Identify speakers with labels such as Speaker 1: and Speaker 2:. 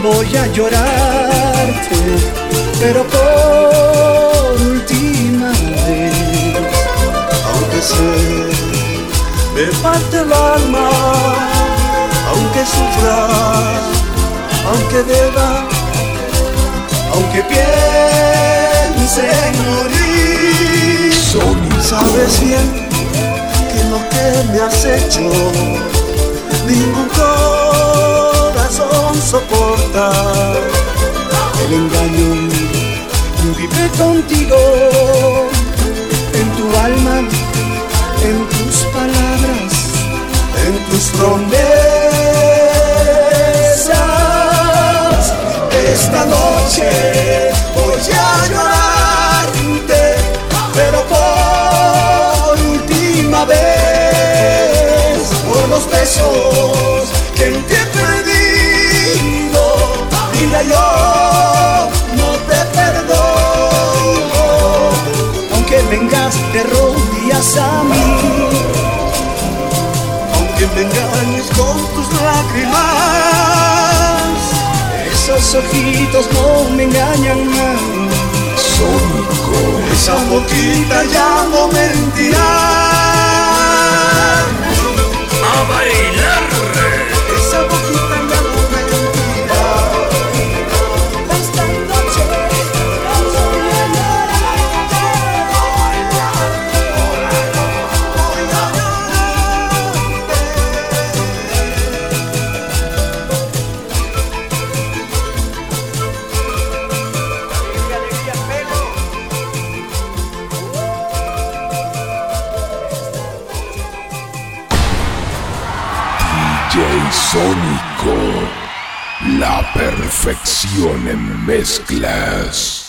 Speaker 1: voy a llorarte, pero por última vez.
Speaker 2: Aunque sé, me parte el alma, aunque sufra, aunque deba, aunque piense en morir.
Speaker 3: Sónico.
Speaker 2: Sabes bien que lo que me has hecho ningún corazón soporta.
Speaker 1: El engaño vive contigo, en tu alma, en tus palabras,
Speaker 2: en tus promesas. Esta noche voy a llorarte, pero por última vez, por los besos que en ti he perdido. Mira, yo no te perdono,
Speaker 1: aunque vengas de rodillas a mí,
Speaker 2: aunque me engañes con tus lágrimas.
Speaker 1: Esos ojitos no me engañan más.
Speaker 3: Sónico.
Speaker 2: Esa boquita ya no mentirá.
Speaker 3: A bailar.
Speaker 2: Esa boquita ya no mentirá.
Speaker 1: Esta noche voy a llorarte.
Speaker 3: DJ Sónico, la perfección en mezclas.